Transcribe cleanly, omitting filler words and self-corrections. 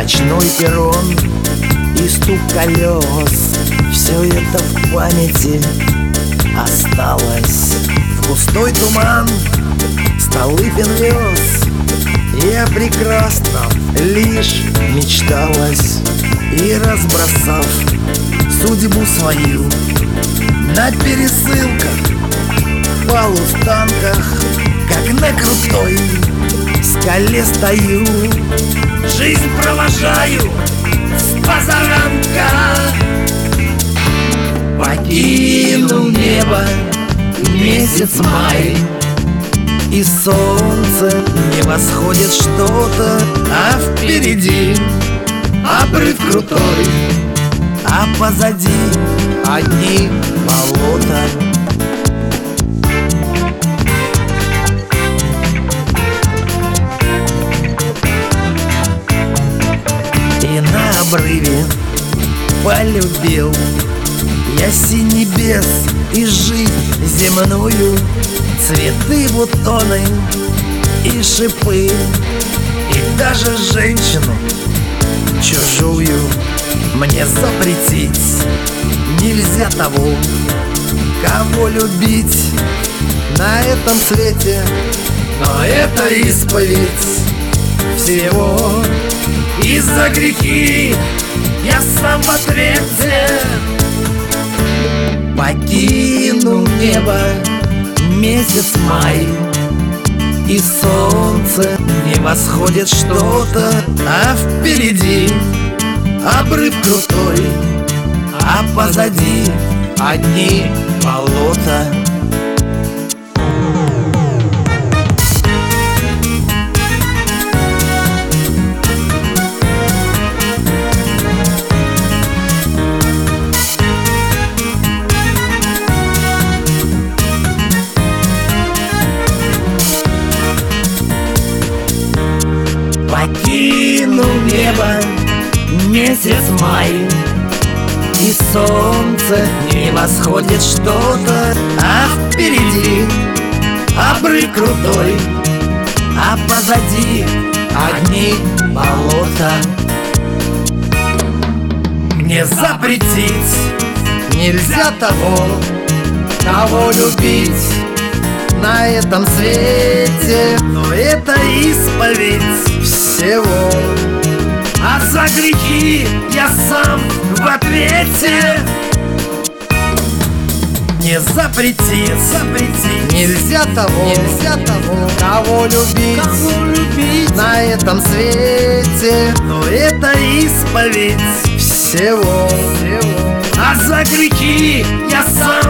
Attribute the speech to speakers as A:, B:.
A: Ночной перрон и стук колес, все это в памяти осталось. В густой туман Столыпин вез, и о прекрасном лишь мечталось. И разбросав судьбу свою на пересылках, полустанках, как на крутой скале стою, жизнь провожаю с позаранка. Покинул небо месяц май, и солнце не восходит что-то, а впереди обрыв крутой, а позади одни болота. И на обрыве полюбил я синь небес и жизнь земную, цветы, бутоны и шипы, и даже женщину чужую мне запретить нельзя того, кого любить на этом свете. Но это исповедь всего, и за грехи я сам в ответе. Покинул небо месяц май, и солнце не восходит что-то, а впереди обрыв крутой, а позади одни болота. Покинул небо месяц май, и солнце не восходит что-то, а впереди обрыв крутой, а позади одни болота. Мне запретить нельзя того, кого любить на этом свете. Но это исповедь всего, а за грехи я сам в ответе. Не запретить нельзя того, кого любить на этом свете. Но это исповедь всего, а за грехи я сам